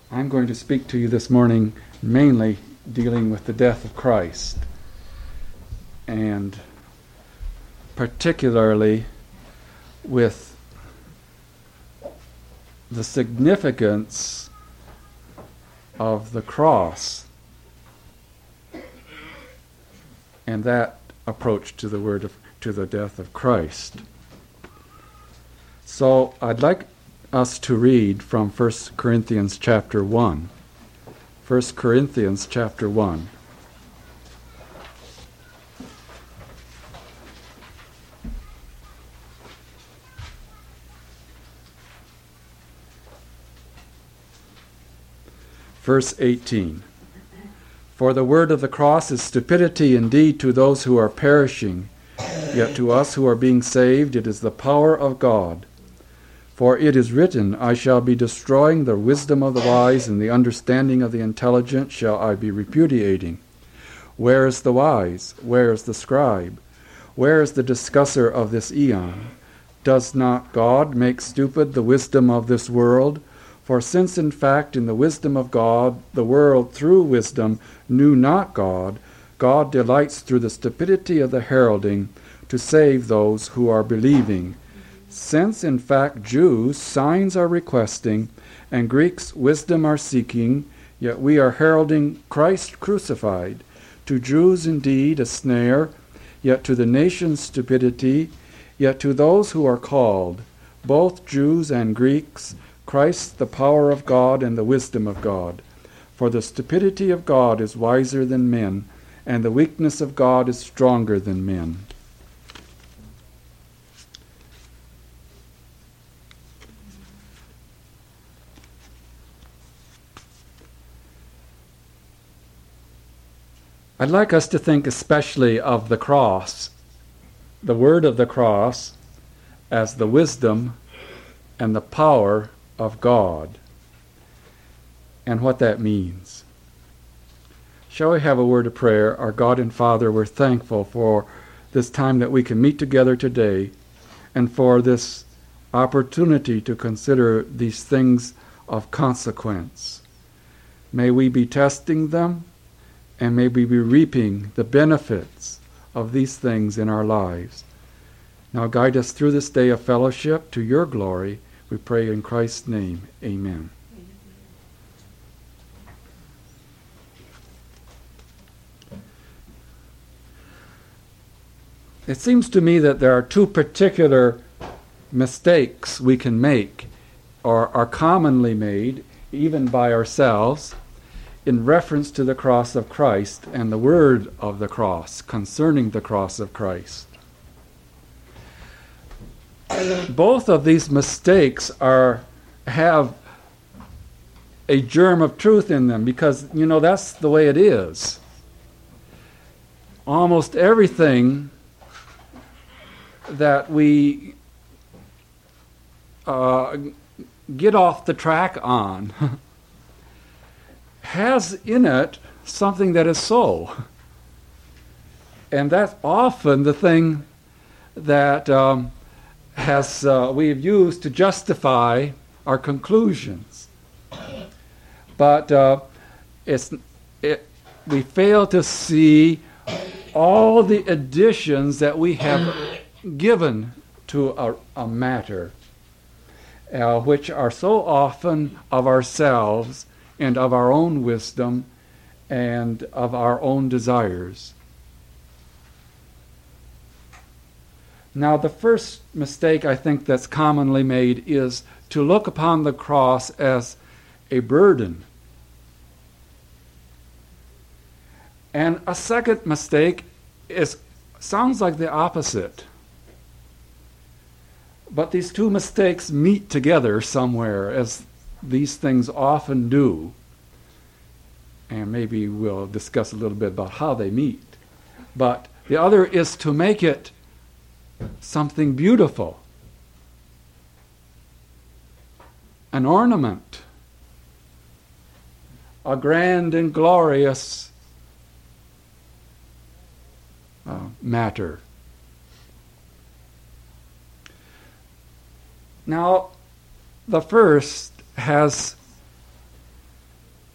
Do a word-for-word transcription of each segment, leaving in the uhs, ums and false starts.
I'm going to speak to you this morning mainly dealing with the death of Christ, and particularly with the significance of the cross and that approach to the word of to the death of Christ. So I'd like us to read from First Corinthians chapter one. First Corinthians chapter one. Verse eighteen. For the word of the cross is stupidity indeed to those who are perishing, yet to us who are being saved it is the power of God. For it is written, I shall be destroying the wisdom of the wise, and the understanding of the intelligent shall I be repudiating. Where is the wise? Where is the scribe? Where is the discusser of this eon? Does not God make stupid the wisdom of this world? For since in fact in the wisdom of God, the world through wisdom knew not God, God delights through the stupidity of the heralding to save those who are believing. Since in fact Jews signs are requesting, and Greeks wisdom are seeking, yet we are heralding Christ crucified. To Jews indeed a snare, yet to the nations stupidity, yet to those who are called, both Jews and Greeks, Christ the power of God and the wisdom of God. For the stupidity of God is wiser than men, and the weakness of God is stronger than men. I'd like us to think especially of the cross, the word of the cross, as the wisdom and the power of God, and what that means. Shall we have a word of prayer? Our God and Father, we're thankful for this time that we can meet together today, and for this opportunity to consider these things of consequence. May we be testing them, and may we be reaping the benefits of these things in our lives. Now guide us through this day of fellowship to your glory. We pray in Christ's name. Amen. It seems to me that there are two particular mistakes we can make, or are commonly made, even by ourselves, in reference to the cross of Christ and the word of the cross, concerning the cross of Christ. Both of these mistakes are have a germ of truth in them, because, you know, that's the way it is. Almost everything that we uh, get off the track on has in it something that is so. And that's often the thing that um, has uh, we've used to justify our conclusions. But uh, it's it, we fail to see all the additions that we have given to a, a matter, uh, which are so often of ourselves and of our own wisdom and of our own desires. Now, the first mistake I think that's commonly made is to look upon the cross as a burden. And a second mistake is sounds like the opposite. But these two mistakes meet together somewhere, as these things often do. And maybe we'll discuss a little bit about how they meet. But the other is to make it something beautiful, an ornament, a grand and glorious uh, matter. Now, the first has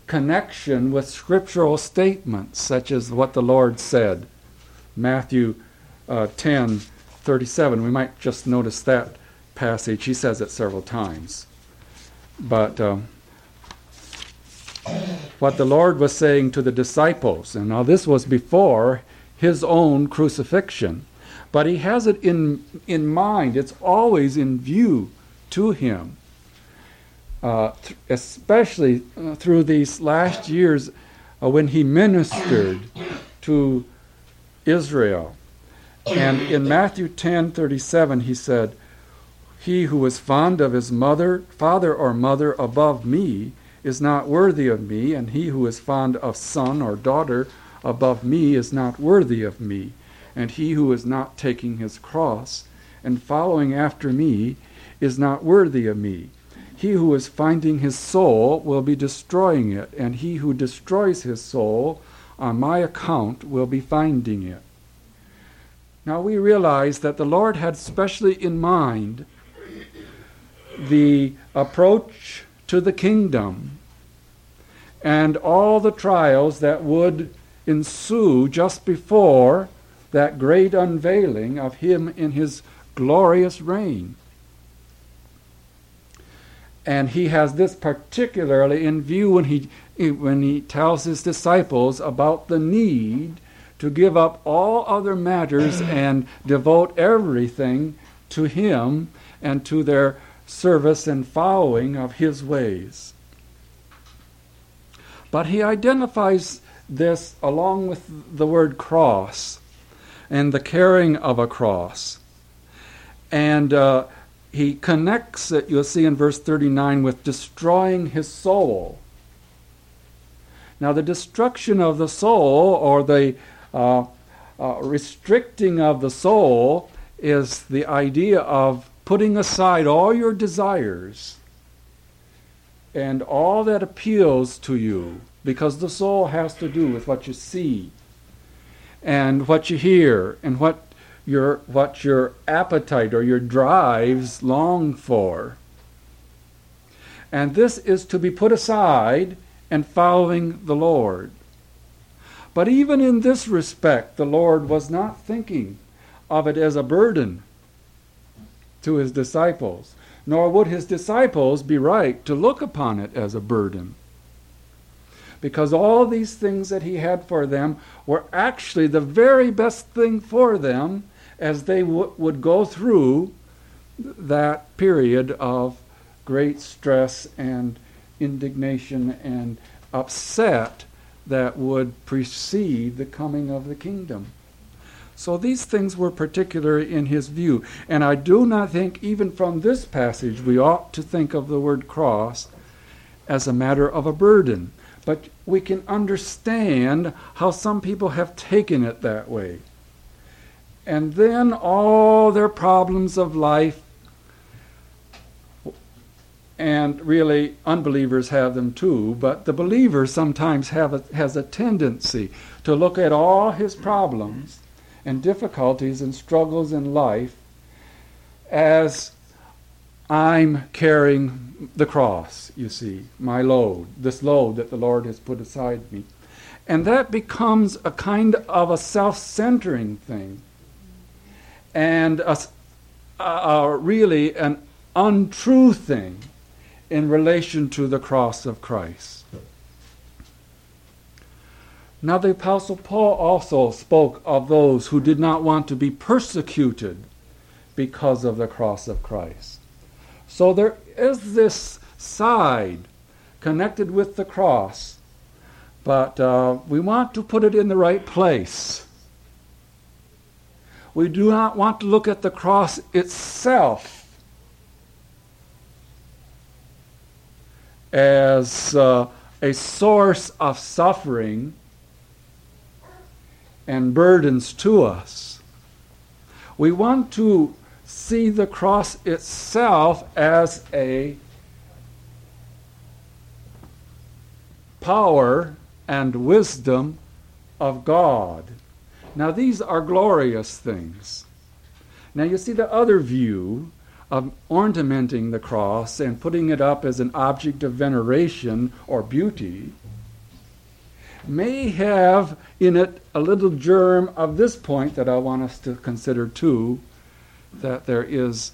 connection with scriptural statements, such as what the Lord said. Matthew uh, ten thirty-seven. We might just notice that passage. He says it several times. But um, what the Lord was saying to the disciples, and now this was before his own crucifixion, but he has it in in mind. It's always in view to him, uh, th- especially uh, through these last years uh, when he ministered to Israel. And in Matthew ten thirty-seven, he said, "He who is fond of his mother, father or mother above me is not worthy of me, and he who is fond of son or daughter above me is not worthy of me. And he who is not taking his cross and following after me is not worthy of me. He who is finding his soul will be destroying it, and he who destroys his soul on my account will be finding it." Now we realize that the Lord had specially in mind the approach to the kingdom and all the trials that would ensue just before that great unveiling of him in his glorious reign. And he has this particularly in view when he when he tells his disciples about the need to give up all other matters and devote everything to him and to their service and following of his ways. But he identifies this along with the word cross and the carrying of a cross. And uh, he connects it, you'll see in verse thirty-nine, with destroying his soul. Now the destruction of the soul, or the uh, uh, restricting of the soul, is the idea of putting aside all your desires and all that appeals to you, because the soul has to do with what you see and what you hear and what your what your appetite or your drives long for. And this is to be put aside and following the Lord. But even in this respect, the Lord was not thinking of it as a burden to his disciples, nor would his disciples be right to look upon it as a burden. Because all these things that he had for them were actually the very best thing for them as they w- would go through that period of great stress and indignation and upset that would precede the coming of the kingdom. So these things were particular in his view. And I do not think, even from this passage, we ought to think of the word cross as a matter of a burden. But we can understand how some people have taken it that way. And then all their problems of life, and really unbelievers have them too, but the believer sometimes have a, has a tendency to look at all his problems and difficulties and struggles in life as I'm carrying the cross, you see, my load, this load that the Lord has put aside me. And that becomes a kind of a self-centering thing, and a, a, a really an untrue thing in relation to the cross of Christ. Now the Apostle Paul also spoke of those who did not want to be persecuted because of the cross of Christ. So there is this side connected with the cross, but uh, we want to put it in the right place. We do not want to look at the cross itself as uh, a source of suffering and burdens to us. We want to see the cross itself as a power and wisdom of God. Now these are glorious things. Now you see the other view of ornamenting the cross and putting it up as an object of veneration or beauty may have in it a little germ of this point that I want us to consider too, that there is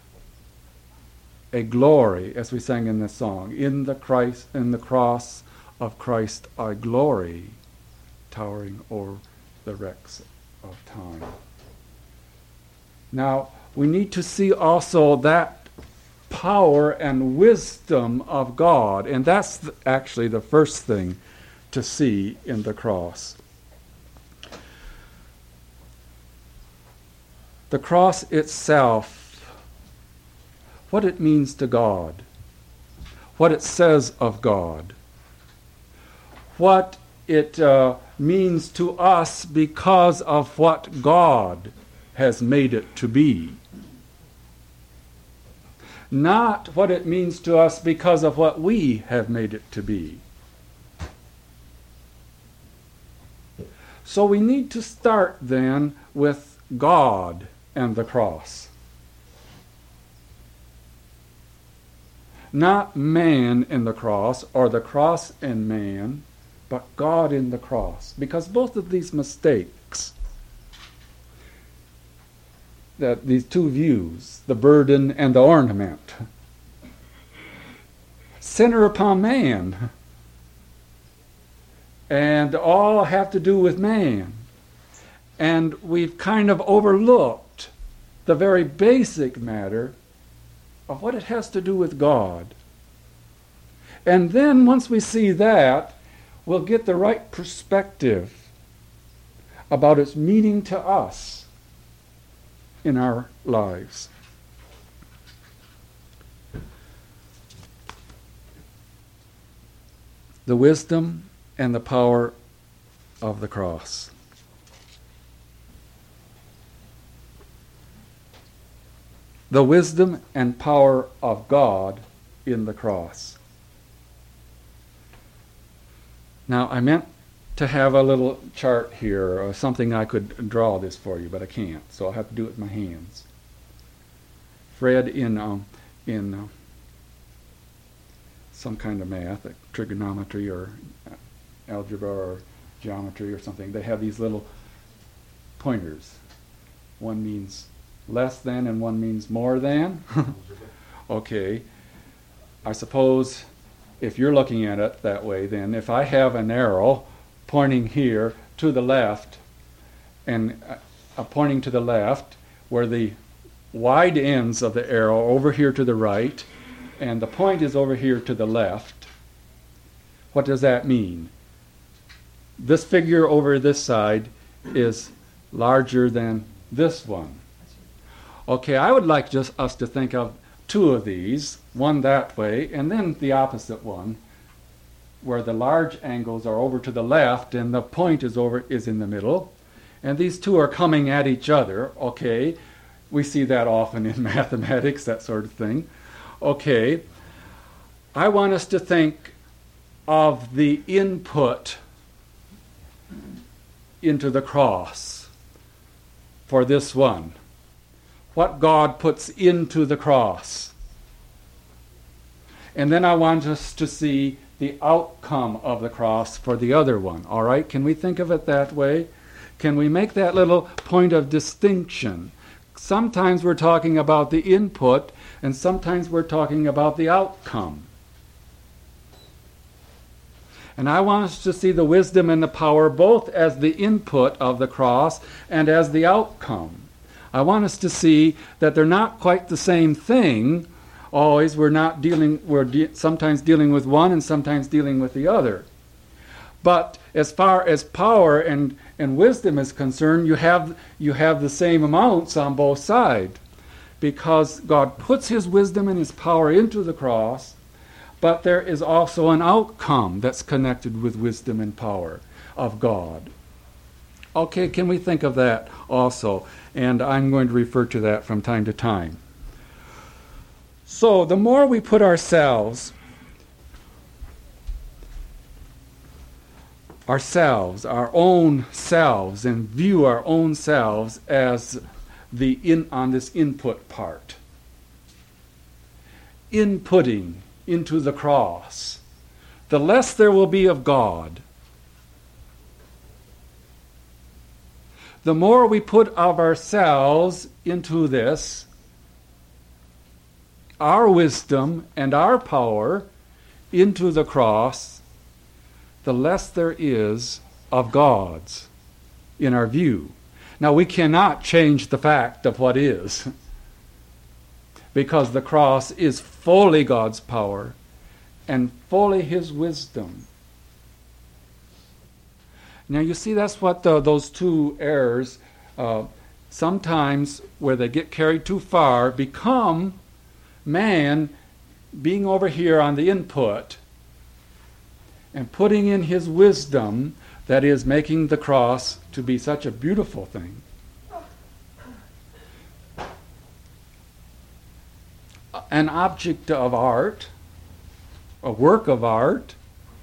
a glory, as we sang in this song, in the Christ, in the cross of Christ I glory, towering over the wrecks of time. Now, we need to see also that power and wisdom of God, and that's the, actually the first thing to see in the cross. The cross itself, what it means to God, what it says of God, what it uh, means to us because of what God has made it to be. Not what it means to us because of what we have made it to be. So we need to start then with God and the cross. Not man in the cross or the cross and man, but God in the cross. Because both of these mistakes, that these two views, the burden and the ornament, center upon man. And all have to do with man. And we've kind of overlooked the very basic matter of what it has to do with God. And then once we see that, we'll get the right perspective about its meaning to us in our lives. The wisdom and the power of the cross. The wisdom and power of God in the cross. Now, I meant to have a little chart here, or something I could draw this for you, but I can't, so I'll have to do it with my hands. Fred, in um, in uh, some kind of math, like trigonometry or algebra or geometry or something, they have these little pointers. One means less than and one means more than. Okay. I suppose if you're looking at it that way, then if I have an arrow pointing here to the left and uh, pointing to the left where the wide ends of the arrow are over here to the right and the point is over here to the left, what does that mean? This figure over this side is larger than this one. Okay, I would like just us to think of two of these, one that way, and then the opposite one, where the large angles are over to the left and the point is over is in the middle, and these two are coming at each other. Okay, we see that often in mathematics, that sort of thing. Okay, I want us to think of the input into the cross for this one. What God puts into the cross. And then I want us to see the outcome of the cross for the other one. All right? Can we think of it that way? Can we make that little point of distinction? Sometimes we're talking about the input, and sometimes we're talking about the outcome. And I want us to see the wisdom and the power both as the input of the cross and as the outcome. I want us to see that they're not quite the same thing. Always, we're not dealing, we're de- sometimes dealing with one and sometimes dealing with the other. But as far as power and, and wisdom is concerned, you have, you have the same amounts on both sides. Because God puts his wisdom and his power into the cross, but there is also an outcome that's connected with wisdom and power of God. Okay, can we think of that also? And I'm going to refer to that from time to time. So the more we put ourselves, ourselves, our own selves, and view our own selves as the in on this input part, inputting into the cross, the less there will be of God. the more we put of ourselves into this, our wisdom and our power into the cross, the less there is of God's in our view. Now, we cannot change the fact of what is, because the cross is fully God's power and fully His wisdom. Now, you see, that's what the, those two errors, uh, sometimes where they get carried too far, become man being over here on the input and putting in his wisdom, that is, making the cross to be such a beautiful thing. An object of art, a work of art,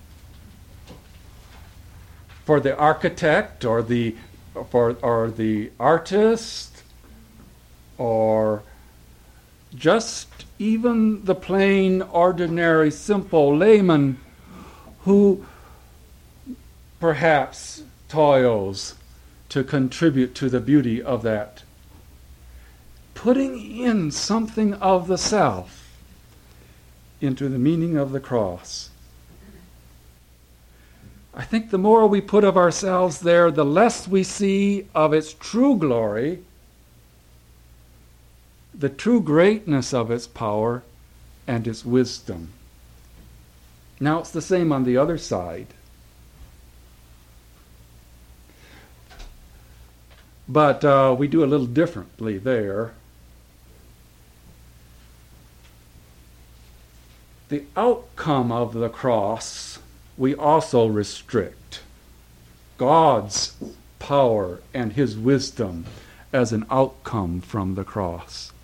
for the architect or the for or the artist, or just even the plain, ordinary, simple layman who perhaps toils to contribute to the beauty of that. Putting in something of the self into the meaning of the cross. I think the more we put of ourselves there, the less we see of its true glory, the true greatness of its power and its wisdom. Now it's the same on the other side. But uh, we do a little differently there. The outcome of the cross we also restrict. God's power and His wisdom as an outcome from the cross.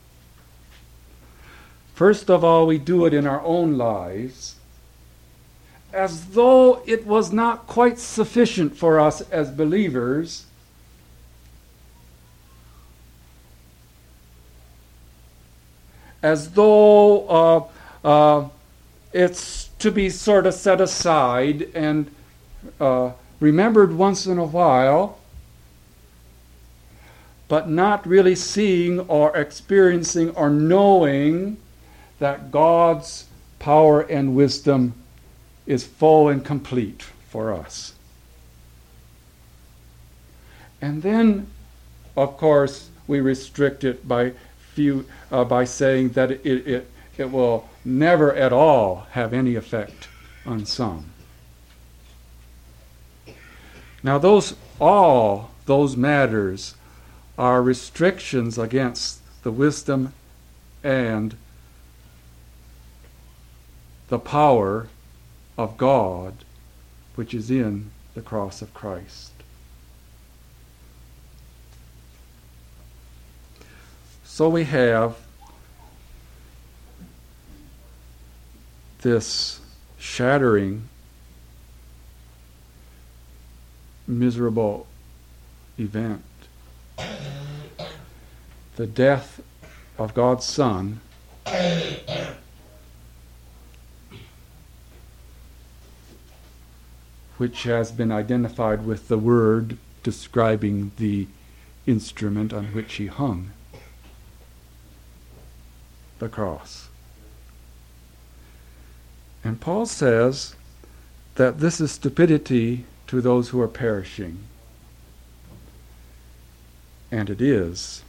First of all, we do it in our own lives, as though it was not quite sufficient for us as believers as though uh, uh, it's to be sort of set aside and uh, remembered once in a while, but not really seeing or experiencing or knowing that God's power and wisdom is full and complete for us. And then, of course, we restrict it by few uh, by saying that it, it it will never at all have any effect on some. Now, those all those matters are restrictions against the wisdom and the power of God, which is in the cross of Christ. So we have this shattering, miserable event. The death of God's Son, which has been identified with the word describing the instrument on which He hung, the cross. And Paul says that this is stupidity to those who are perishing. And it is.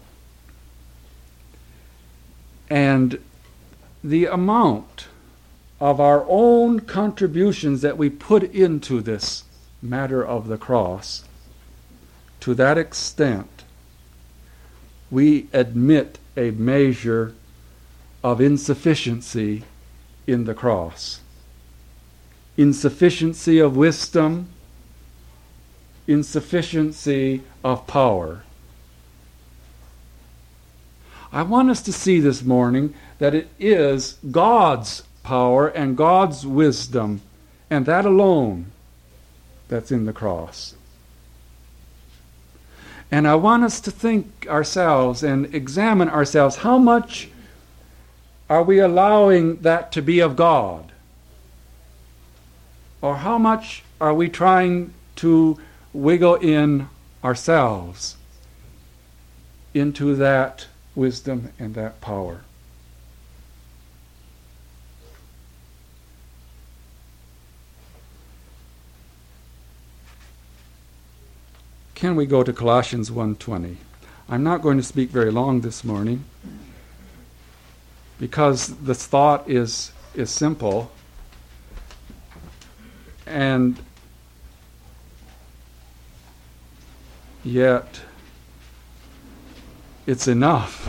And the amount of our own contributions that we put into this matter of the cross, to that extent, we admit a measure of insufficiency in the cross. Insufficiency of wisdom, insufficiency of power. I want us to see this morning that it is God's power and God's wisdom, and that alone, that's in the cross. And I want us to think ourselves and examine ourselves. How much are we allowing that to be of God? Or how much are we trying to wiggle in ourselves into that wisdom and that power. Can we go to Colossians one twenty? I'm not going to speak very long this morning because the thought is is simple, and yet it's enough.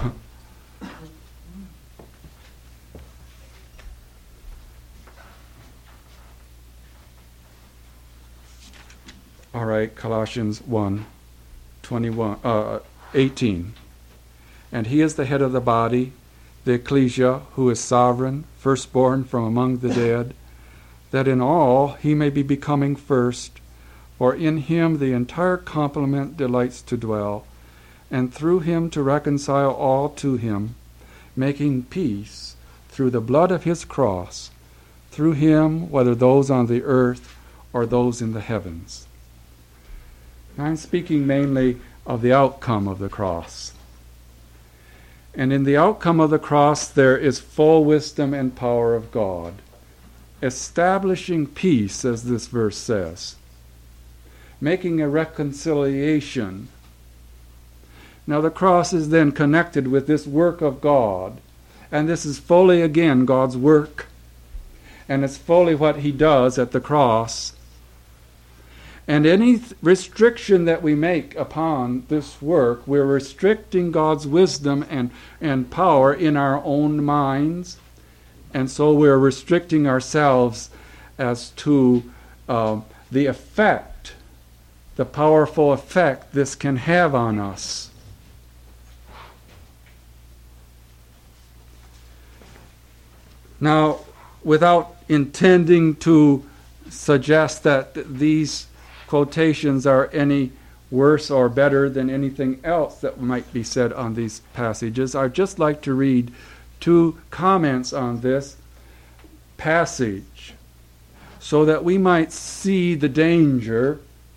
All right, Colossians one twenty-one, uh, eighteen. And he is the head of the body, the ecclesia, who is sovereign, firstborn from among the dead, that in all he may be becoming first. For in him the entire complement delights to dwell, and through him to reconcile all to him, making peace through the blood of his cross, through him, whether those on the earth or those in the heavens. I'm speaking mainly of the outcome of the cross. And in the outcome of the cross there is full wisdom and power of God, establishing peace, as this verse says, making a reconciliation. Now the cross is then connected with this work of God, and this is fully again God's work, and it's fully what he does at the cross. And any th- restriction that we make upon this work, we're restricting God's wisdom and, and power in our own minds. And so we're restricting ourselves as to uh, the effect, the powerful effect this can have on us. Now, without intending to suggest that these quotations are any worse or better than anything else that might be said on these passages, I'd just like to read two comments on this passage so that we might see the danger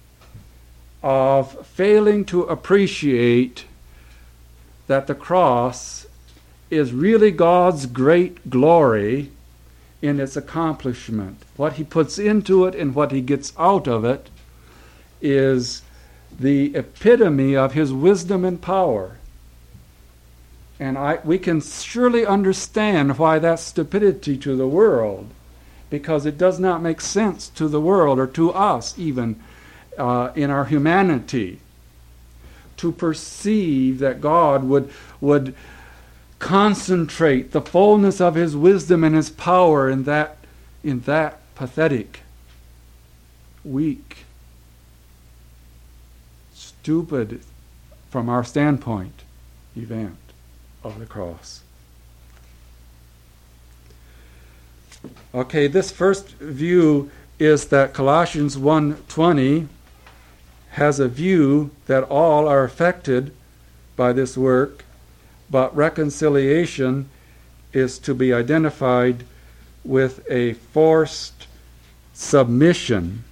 of failing to appreciate that the cross is really God's great glory in its accomplishment. What he puts into it and what he gets out of it is the epitome of his wisdom and power. And I, we can surely understand why that's stupidity to the world, because it does not make sense to the world, or to us even, uh, in our humanity, to perceive that God would, would concentrate the fullness of his wisdom and his power in that, in that pathetic, weak, stupid, from our standpoint, event of the cross. Okay, this first view is that Colossians one twenty has a view that all are affected by this work, but reconciliation is to be identified with a forced submission.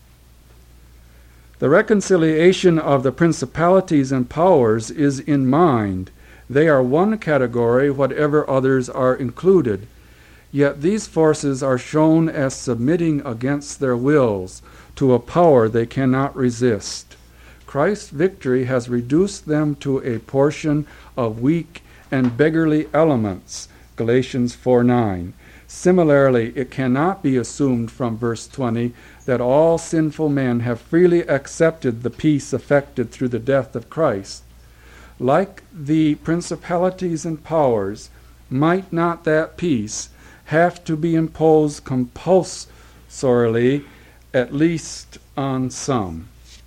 The reconciliation of the principalities and powers is in mind. They are one category, whatever others are included. Yet these forces are shown as submitting against their wills to a power they cannot resist. Christ's victory has reduced them to a portion of weak and beggarly elements, Galatians four nine. Similarly, it cannot be assumed from verse twenty that all sinful men have freely accepted the peace effected through the death of Christ. Like the principalities and powers, might not that peace have to be imposed compulsorily, at least on some?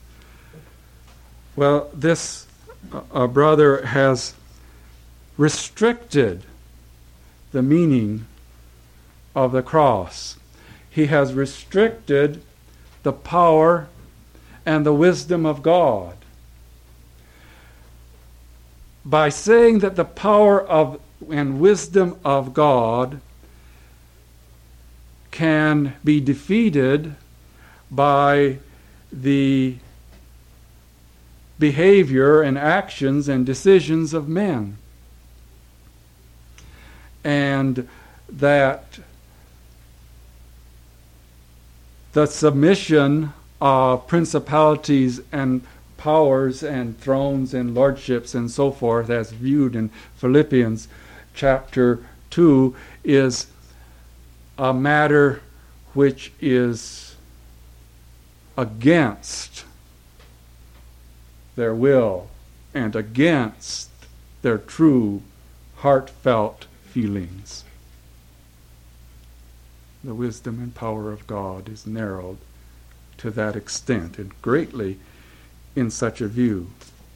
Well, this uh, brother has restricted the meaning of the cross. He has restricted the power and the wisdom of God by saying that the power of and wisdom of God can be defeated by the behavior and actions and decisions of men. And that the submission of principalities and powers and thrones and lordships and so forth, as viewed in Philippians chapter two, is a matter which is against their will and against their true heartfelt feelings. The wisdom and power of God is narrowed to that extent and greatly in such a view.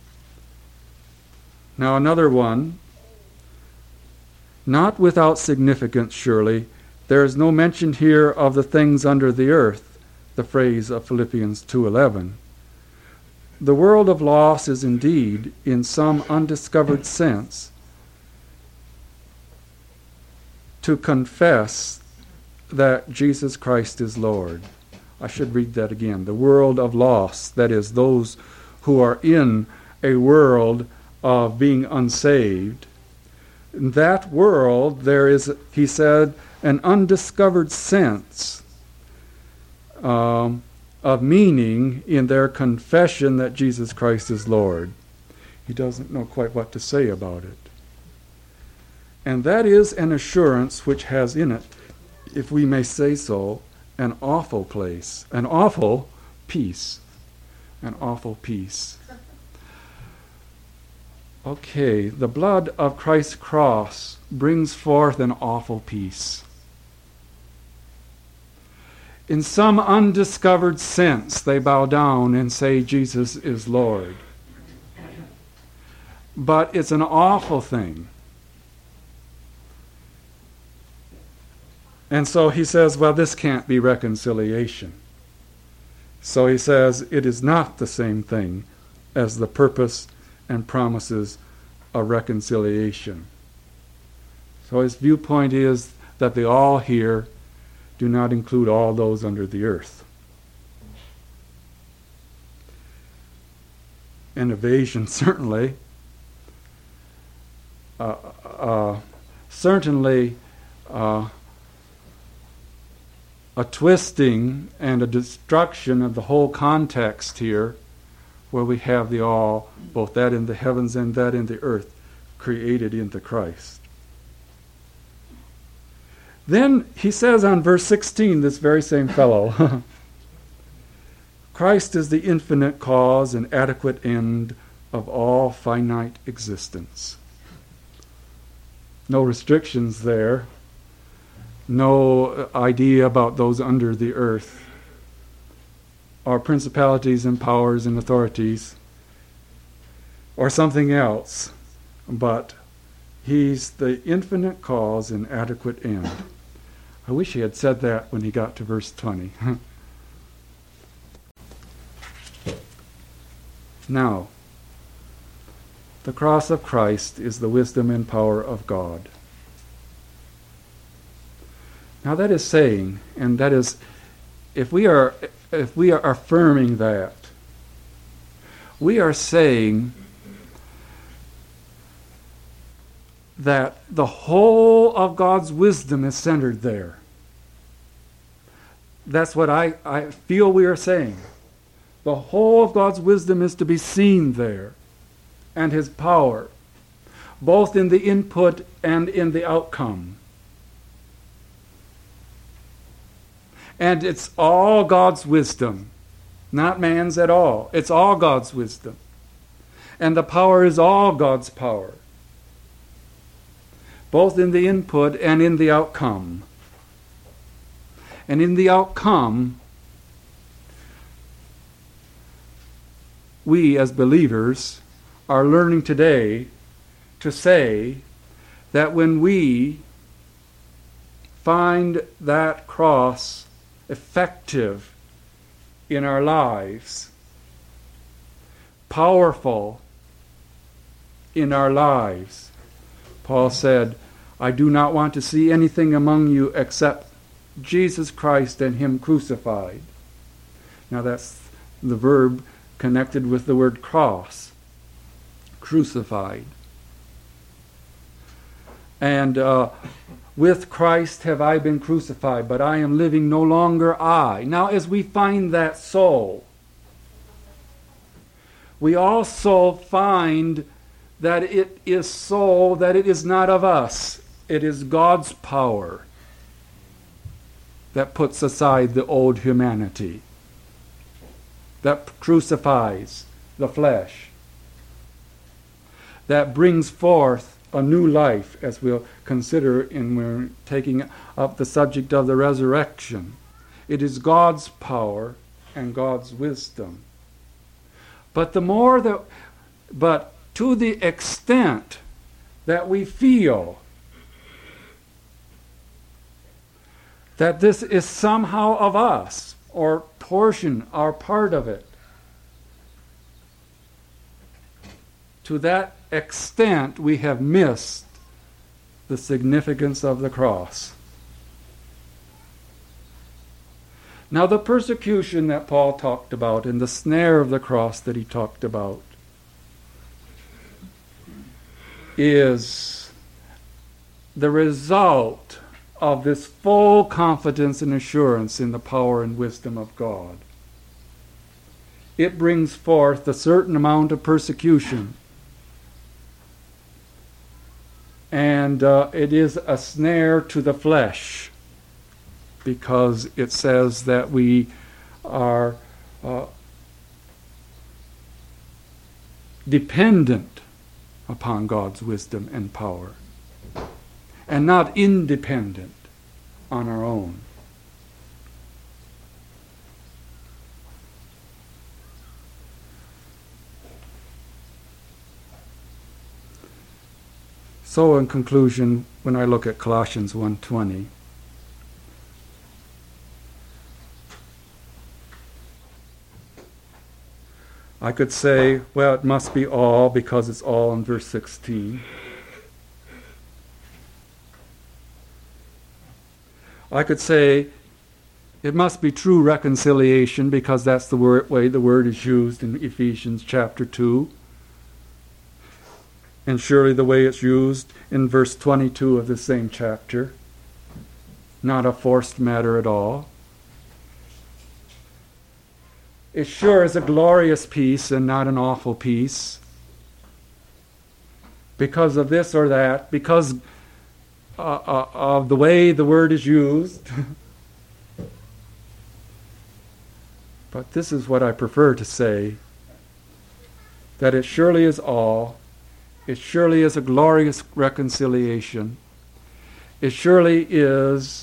Now another one, not without significance surely, there is no mention here of the things under the earth, the phrase of Philippians two eleven. The world of loss is indeed, in some undiscovered sense, to confess that Jesus Christ is Lord. I should read that again. The world of loss, that is, those who are in a world of being unsaved. In that world, there is, he said, an undiscovered sense um, of meaning in their confession that Jesus Christ is Lord. He doesn't know quite what to say about it. And that is an assurance which has in it, if we may say so, an awful place, an awful peace, an awful peace. Okay, the blood of Christ's cross brings forth an awful peace. In some undiscovered sense, they bow down and say Jesus is Lord. But it's an awful thing. And so he says, well, this can't be reconciliation. So he says, it is not the same thing as the purpose and promises of reconciliation. So his viewpoint is that the all here do not include all those under the earth. An evasion, certainly. Uh, uh, certainly, uh, a twisting and a destruction of the whole context here, where we have the all, both that in the heavens and that in the earth, created into Christ. Then he says on verse sixteen, this very same fellow, Christ is the infinite cause and adequate end of all finite existence. No restrictions there. No idea about those under the earth, or principalities and powers and authorities, or something else, but he's the infinite cause and adequate end. I wish he had said that when he got to verse twenty. Now, the cross of Christ is the wisdom and power of God. Now that is saying, and that is, if we are if we are affirming that, we are saying that the whole of God's wisdom is centered there. That's what I, I feel we are saying. The whole of God's wisdom is to be seen there, and his power, both in the input and in the outcome. And it's all God's wisdom, not man's at all. It's all God's wisdom. And the power is all God's power, both in the input and in the outcome. And in the outcome, we as believers are learning today to say that when we find that cross effective in our lives, powerful in our lives, Paul said, I do not want to see anything among you except Jesus Christ and him crucified. Now that's the verb connected with the word cross, crucified. And uh, with Christ have I been crucified, but I am living no longer I. Now, as we find that so, we also find that it is so that it is not of us. It is God's power that puts aside the old humanity, that crucifies the flesh, that brings forth a new life, as we'll consider in we're taking up the subject of the resurrection. It is God's power and God's wisdom. But the more that, but to the extent that we feel that this is somehow of us, or portion, or part of it, to that extent we have missed the significance of the cross. Now, the persecution that Paul talked about and the snare of the cross that he talked about is the result of this full confidence and assurance in the power and wisdom of God. It brings forth a certain amount of persecution. And uh, it is a snare to the flesh, because it says that we are uh, dependent upon God's wisdom and power, and not independent on our own. So in conclusion, when I look at Colossians one twenty, I could say, well, it must be all, because it's all in verse sixteen. I could say it must be true reconciliation, because that's the word, way the word is used in Ephesians chapter two. And surely the way it's used in verse twenty-two of the same chapter. Not a forced matter at all. It sure is a glorious peace and not an awful peace. Because of this or that, because uh, uh, of the way the word is used. But this is what I prefer to say, that it surely is all. It surely is a glorious reconciliation. It surely is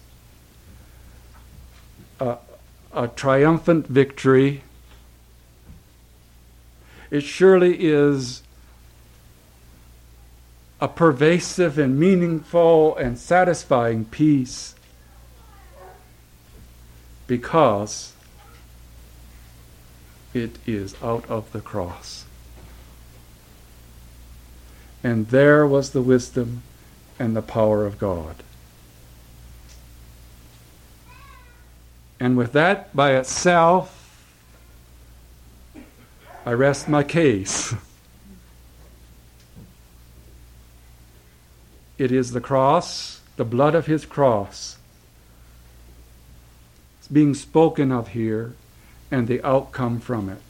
a, a triumphant victory. It surely is a pervasive and meaningful and satisfying peace, because it is out of the cross. And there was the wisdom and the power of God. And with that by itself, I rest my case. It is the cross, the blood of his cross, it's being spoken of here, and the outcome from it.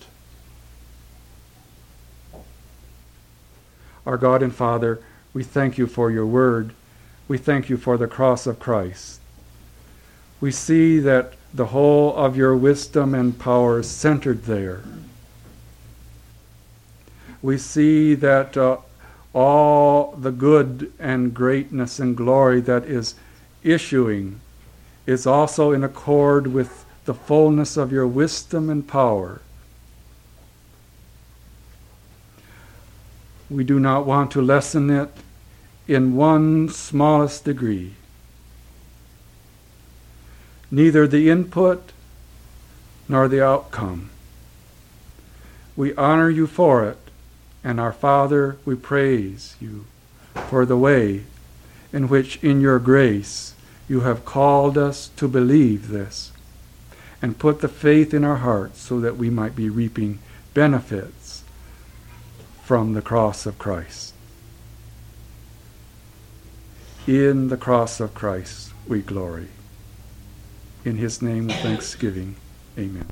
Our God and Father, we thank you for your word. We thank you for the cross of Christ. We see that the whole of your wisdom and power is centered there. We see that uh, all the good and greatness and glory that is issuing is also in accord with the fullness of your wisdom and power. We do not want to lessen it in one smallest degree. Neither the input nor the outcome. We honor you for it, and our Father, we praise you for the way in which in your grace you have called us to believe this and put the faith in our hearts so that we might be reaping benefits from the cross of Christ. In the cross of Christ we glory. In his name with thanksgiving, amen.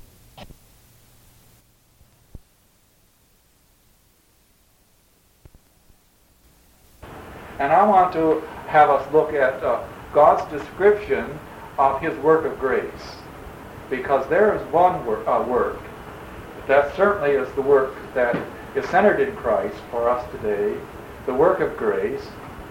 And I want to have us look at uh, God's description of his work of grace. Because there is one wor- uh, work that certainly is the work that is centered in Christ for us today, the work of grace.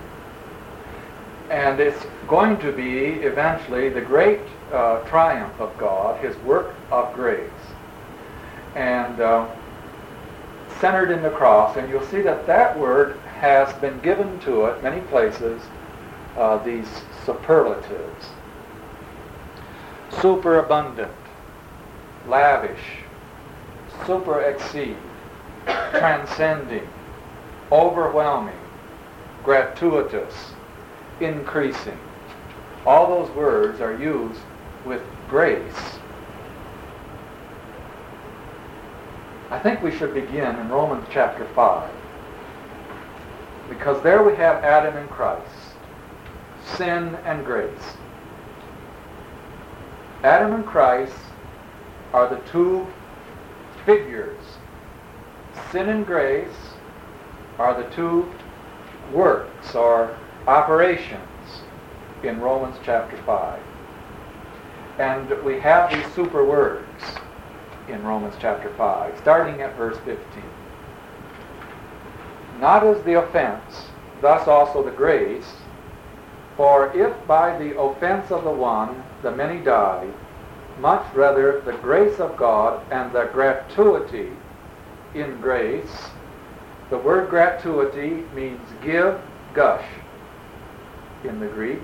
And it's going to be eventually the great uh, triumph of God, his work of grace. And uh, centered in the cross. And you'll see that that word has been given to it many places, uh, these superlatives. Superabundant, lavish, super exceed, transcending, overwhelming, gratuitous, increasing. All those words are used with grace. I think we should begin in Romans chapter five. Because there we have Adam and Christ, sin and grace. Adam and Christ are the two figures. Sin and grace are the two works or operations in Romans chapter five. And we have these super words in Romans chapter five, starting at verse fifteen. Not as the offense, thus also the grace, for if by the offense of the one the many died, much rather the grace of God and the gratuity in grace. The word gratuity means give, gush in the Greek.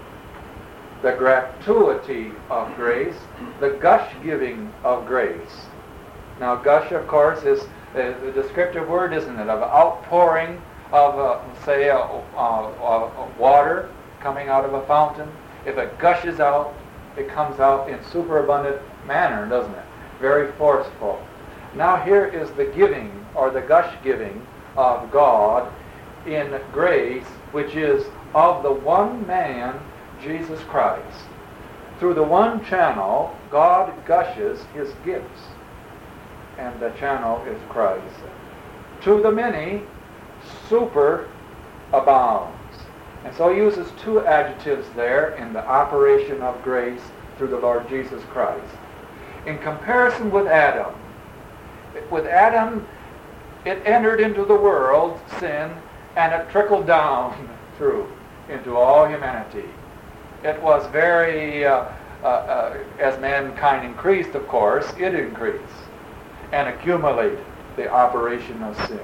The gratuity of grace, the gush giving of grace. Now gush, of course, is a descriptive word, isn't it, of outpouring of, uh, say, uh, uh, uh, water coming out of a fountain. If it gushes out, it comes out in superabundant manner, doesn't it? Very forceful. Now here is the giving, or the gush giving of God in grace, which is of the one man, Jesus Christ. Through the one channel, God gushes his gifts. And the channel is Christ. To the many, super abounds. And so he uses two adjectives there in the operation of grace through the Lord Jesus Christ. In comparison with Adam, with Adam, it entered into the world, sin, and it trickled down through into all humanity. It was very, uh, uh, uh, as mankind increased, of course, it increased and accumulated the operation of sin.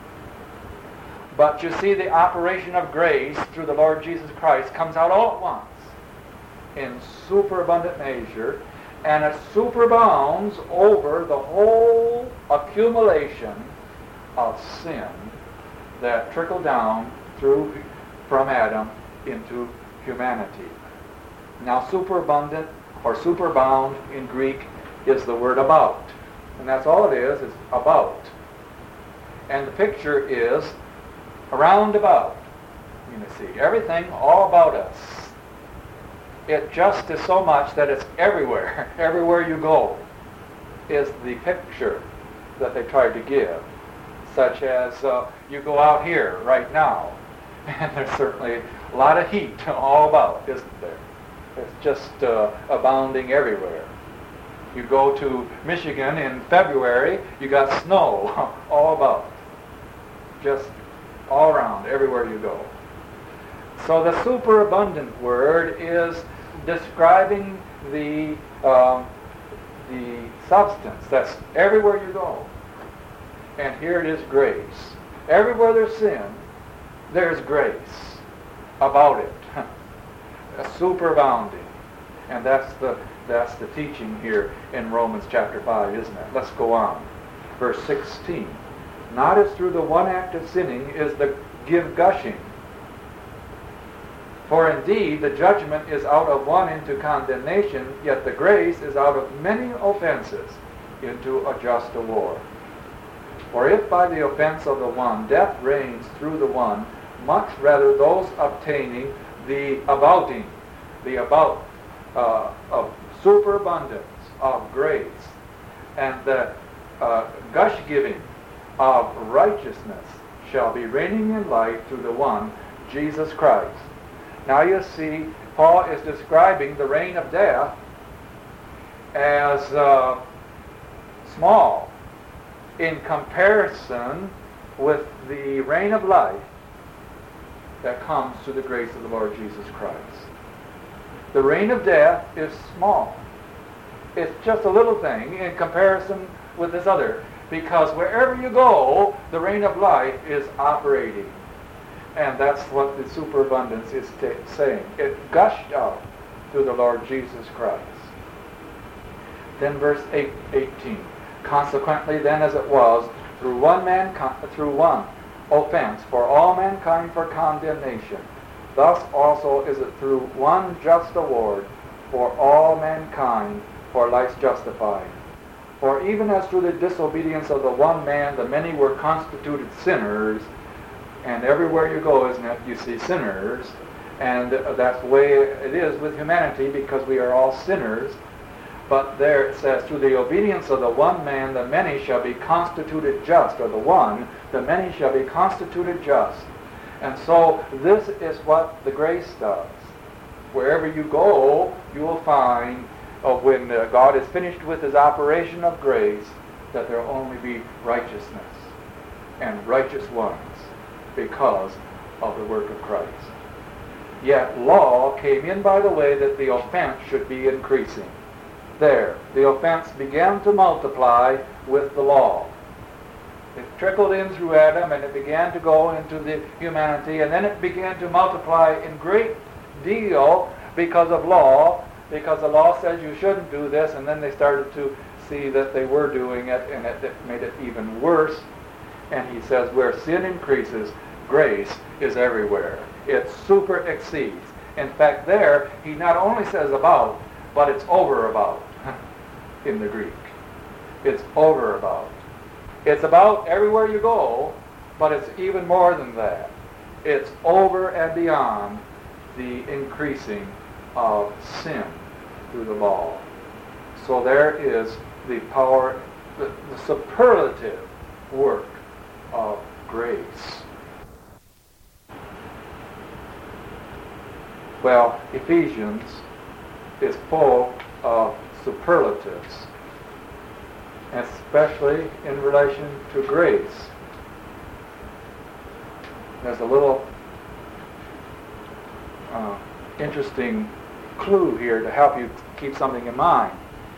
But you see, the operation of grace through the Lord Jesus Christ comes out all at once in superabundant measure, and it superabounds over the whole accumulation of sin that trickled down through from Adam into humanity. Now, superabundant or superabound in Greek is the word about. And that's all it is, is about. And the picture is around about. You can see everything all about us. It just is so much that it's everywhere. Everywhere you go is the picture that they tried to give. Such as uh, you go out here right now, and there's certainly a lot of heat all about, isn't there? It's just uh, abounding everywhere. You go to Michigan in February, you got snow all about. Just all around, everywhere you go. So the superabundant word is describing the, uh, the substance that's everywhere you go. And here it is, grace. Everywhere there's sin, there's grace about it. Superabounding. And that's the That's the teaching here in Romans chapter five, isn't it? Let's go on. Verse sixteen. Not as through the one act of sinning is the give gushing. For indeed the judgment is out of one into condemnation, yet the grace is out of many offenses into a just award. For if by the offense of the one death reigns through the one, much rather those obtaining the abouting, the about uh, of superabundance of grace and the uh, gush giving of righteousness shall be reigning in life through the one, Jesus Christ. Now you see, Paul is describing the reign of death as uh, small in comparison with the reign of life that comes through the grace of the Lord Jesus Christ. The reign of death is small. It's just a little thing in comparison with this other, because wherever you go, the reign of life is operating. And that's what the superabundance is t- saying. It gushed out through the Lord Jesus Christ. Then verse eight, eighteen. Consequently, then, as it was, through one man, through one offense, for all mankind for condemnation, thus also is it through one just award for all mankind for life justified. For even as through the disobedience of the one man the many were constituted sinners, and everywhere you go, isn't it, you see sinners, and that's the way it is with humanity, because we are all sinners. But there it says, through the obedience of the one man, the many shall be constituted just, or the one, the many shall be constituted just. And so this is what the grace does. Wherever you go, you will find uh, when uh, God is finished with his operation of grace, that there will only be righteousness and righteous ones because of the work of Christ. Yet law came in by the way that the offense should be increasing. There, the offense began to multiply with the law. It trickled in through Adam, and it began to go into the humanity, and then it began to multiply in great deal because of law, because the law says you shouldn't do this, and then they started to see that they were doing it, and it, it made it even worse. And he says, where sin increases, grace is everywhere. It super exceeds. In fact, there, he not only says about, but it's over about in the Greek. It's over about. It's about everywhere you go, but it's even more than that. It's over and beyond the increasing of sin through the law. So there is the power, the, the superlative work of grace. Well, Ephesians is full of superlatives, especially in relation to grace. There's a little uh, interesting clue here to help you keep something in mind.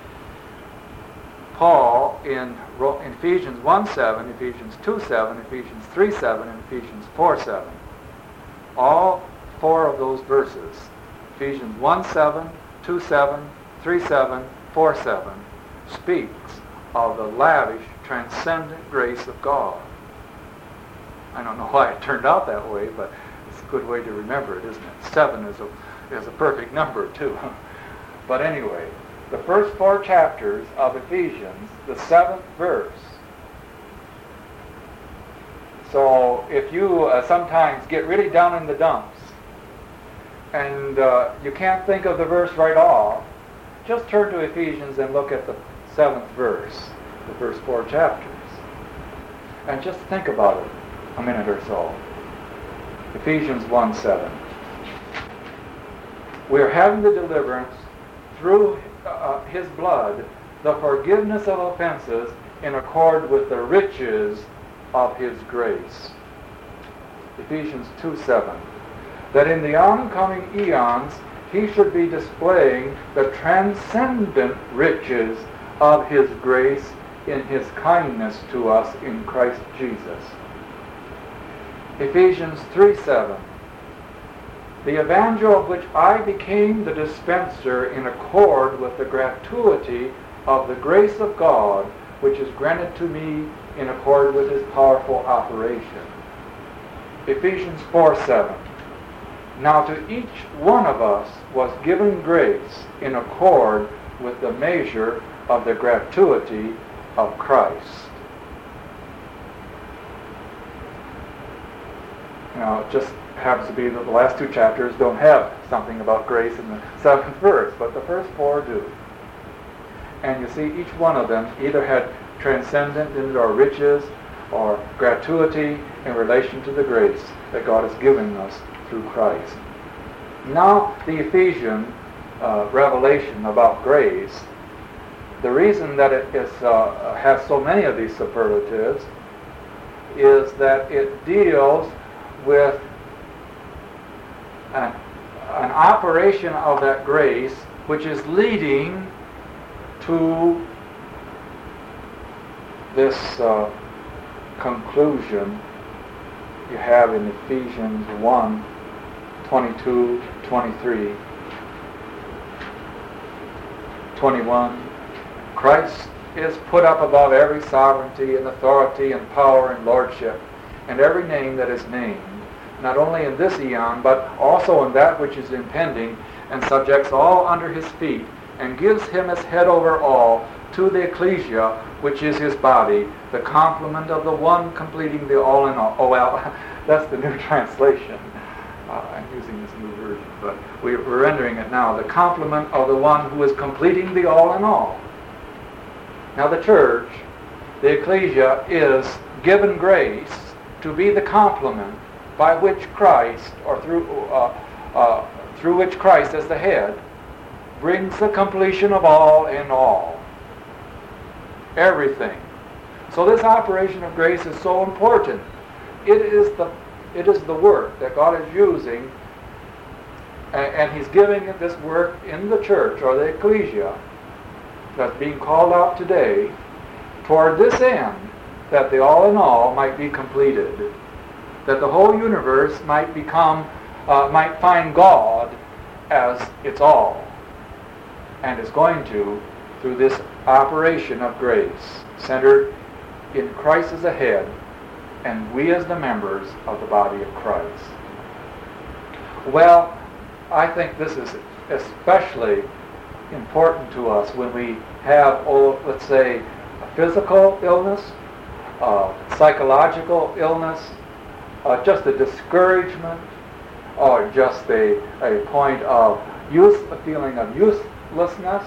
Paul in Ephesians one seven, Ephesians two seven, Ephesians three seven, and Ephesians four seven, all four of those verses, Ephesians one seven, two seven, three seven, four seven, speaks of the lavish, transcendent grace of God. I don't know why it turned out that way, but it's a good way to remember it, isn't it? Seven is a is a perfect number too. But anyway, the first four chapters of Ephesians, the seventh verse. So if you uh, sometimes get really down in the dumps and uh, you can't think of the verse right off, just turn to Ephesians and look at the seventh verse, the first four chapters, and just think about it a minute or so. Ephesians one seven. We are having the deliverance through uh, his blood, the forgiveness of offenses in accord with the riches of his grace. Ephesians two seven. That in the oncoming eons he should be displaying the transcendent riches of his grace in his kindness to us in Christ Jesus. Ephesians three seven. The evangel of which I became the dispenser in accord with the gratuity of the grace of God, which is granted to me in accord with his powerful operation. Ephesians four seven. Now to each one of us was given grace in accord with the measure of the gratuity of Christ. know, it just happens to be that the last two chapters don't have something about grace in the seventh verse, but the first four do. And you see each one of them either had transcendent in it or riches or gratuity in relation to the grace that God has given us through Christ. Now, the Ephesian uh, revelation about grace, the reason that it is, uh, has so many of these superlatives is that it deals with an, an operation of that grace which is leading to this uh, conclusion you have in Ephesians one, twenty-two, twenty-three, twenty-one. Christ is put up above every sovereignty and authority and power and lordship and every name that is named, not only in this eon, but also in that which is impending, and subjects all under his feet, and gives him as head over all to the ecclesia, which is his body, the complement of the one completing the all in all. Oh, well, that's the new translation. Uh, I'm using this new version, but we, we're rendering it now. The complement of the one who is completing the all in all. Now the church, the ecclesia, is given grace to be the complement by which Christ, or through uh, uh, through which Christ as the head, brings the completion of all in all. Everything. So this operation of grace is so important. It is the it is the work that God is using, and, and He's giving it this work in the church or the ecclesia that's being called out today toward this end, that the all in all might be completed, that the whole universe might become, uh, might find God as its all, and is going to through this operation of grace centered in Christ as a head and we as the members of the body of Christ. Well, I think this is especially important to us when we have, oh, let's say, a physical illness, uh, psychological illness, uh, just a discouragement, or just a, a point of use, a feeling of uselessness,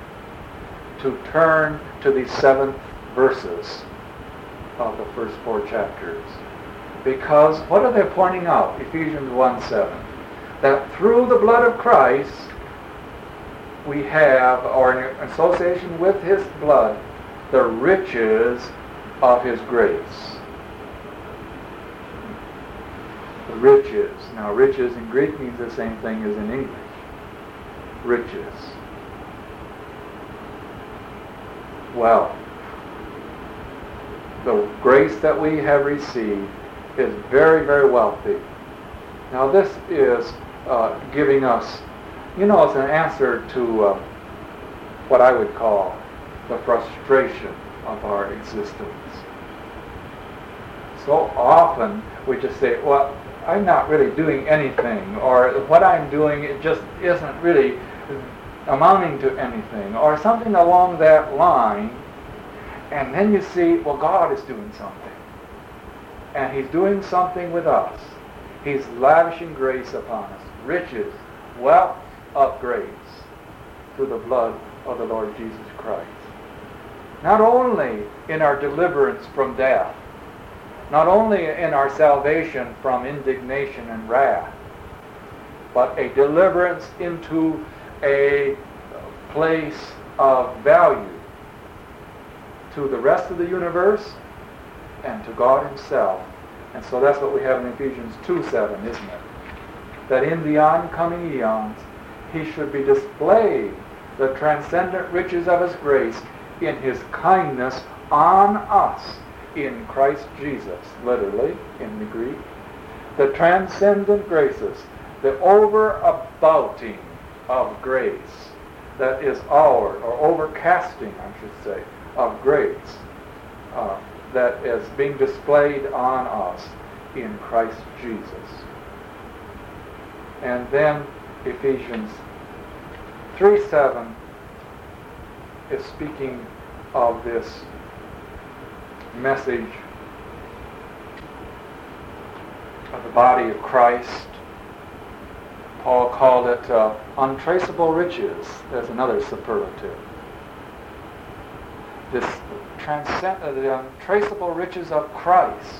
to turn to these seven verses of the first four chapters. Because what are they pointing out? Ephesians one seven. That through the blood of Christ we have, or in association with his blood, the riches of his grace. The riches. Now riches in Greek means the same thing as in English. Riches. Well, the grace that we have received is very, very wealthy. Now this is uh, giving us, you know, it's an answer to uh, what I would call the frustration of our existence. So often we just say, well, I'm not really doing anything, or what I'm doing, it just isn't really amounting to anything, or something along that line. And then you see, well, God is doing something. And he's doing something with us. He's lavishing grace upon us. Riches, wealth of grace through the blood of the Lord Jesus Christ. Not only in our deliverance from death, not only in our salvation from indignation and wrath, but a deliverance into a place of value to the rest of the universe and to God himself. And so that's what we have in Ephesians two seven, isn't it? That in the oncoming eons he should be displayed the transcendent riches of his grace in his kindness on us in Christ Jesus, literally in the Greek. The transcendent graces, the over-abouting of grace that is our, or overcasting, I should say, of grace uh, that is being displayed on us in Christ Jesus. And then Ephesians three seven is speaking of this message of the body of Christ. Paul called it uh, untraceable riches. There's another superlative. This transcend, uh, the untraceable riches of Christ.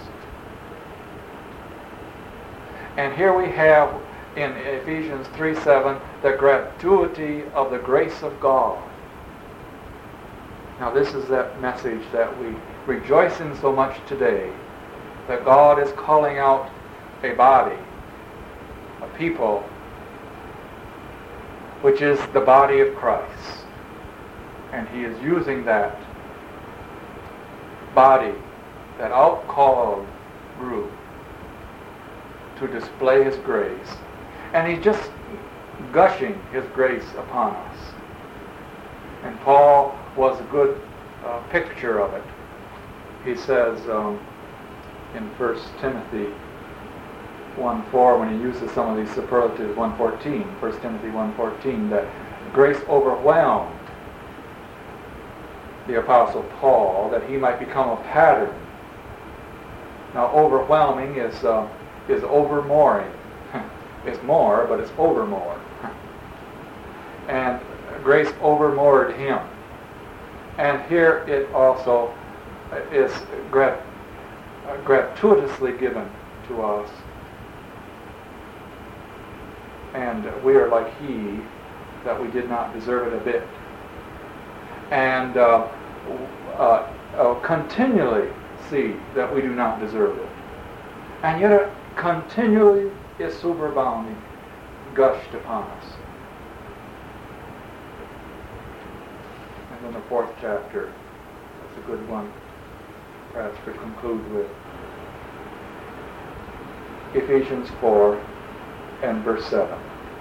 And here we have in Ephesians three seven the gratuity of the grace of God. Now this is that message that we rejoice in so much today, that God is calling out a body, a people, which is the body of Christ. And He is using that body, that outcalled group, to display His grace. And He's just gushing His grace upon us. And Paul was a good uh, picture of it. He says um, in First Timothy one four, when he uses some of these superlatives, one fourteen, First Timothy one fourteen, that grace overwhelmed the Apostle Paul, that he might become a pattern. Now, overwhelming is uh, is overmooring. It's more, but it's overmore. And grace overmoored him. And here it also is grat- gratuitously given to us. And we are like He, that we did not deserve it a bit. And uh, uh, uh, continually see that we do not deserve it. And yet it continually is superabounding, gushed upon us. And then the fourth chapter, that's a good one, perhaps to conclude with. Ephesians four and verse seven.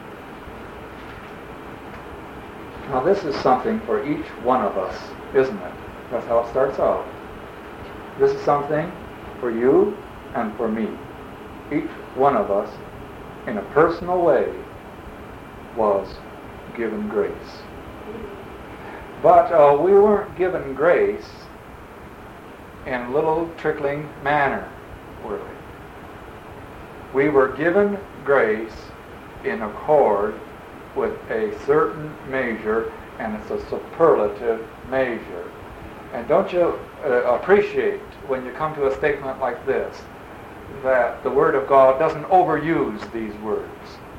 Now this is something for each one of us, isn't it? That's how it starts out. This is something for you and for me. Each one of us, in a personal way, was given grace. But uh, we weren't given grace in a little trickling manner, were we? We were given grace in accord with a certain measure, and it's a superlative measure. And don't you uh, appreciate when you come to a statement like this, that the Word of God doesn't overuse these words.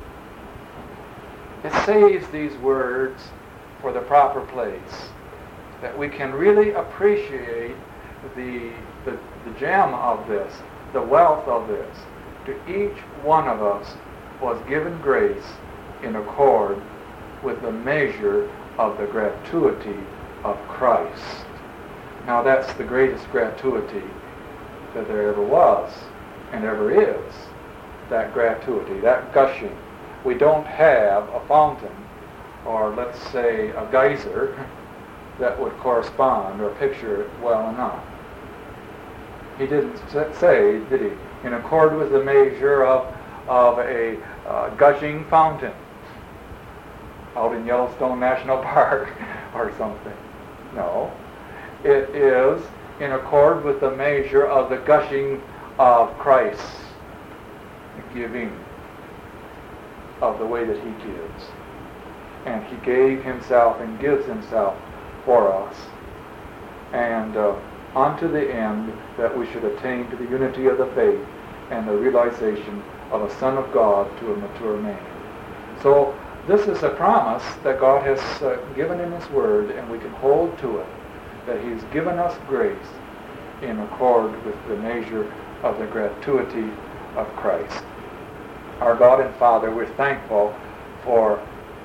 It saves these words for the proper place, that we can really appreciate the, the, the gem of this, the wealth of this. To each one of us was given grace in accord with the measure of the gratuity of Christ. Now that's the greatest gratuity that there ever was and ever is, that gratuity, that gushing. We don't have a fountain, or let's say a geyser, that would correspond or picture it well enough. He didn't say, did he, in accord with the measure of, of a uh, gushing fountain out in Yellowstone National Park or something. No. It is in accord with the measure of the gushing of Christ, the giving of the way that He gives. And He gave Himself and gives Himself for us. And uh, unto the end that we should attain to the unity of the faith and the realization of a Son of God to a mature man. So this is a promise that God has uh, given in His Word, and we can hold to it, that He's given us grace in accord with the measure of the gratuity of Christ. Our God and Father, we're thankful for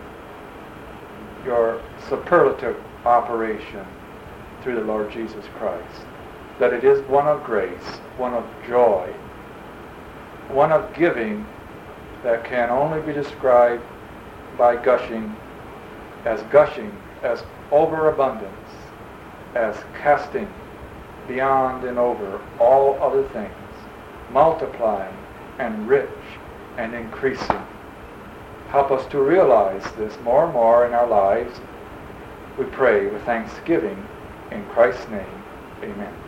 your superlative operation through the Lord Jesus Christ, that it is one of grace, one of joy, one of giving that can only be described by gushing, as gushing, as overabundance, as casting beyond and over all other things, multiplying and rich and increasing. Help us to realize this more and more in our lives. We pray with thanksgiving in Christ's name. Amen.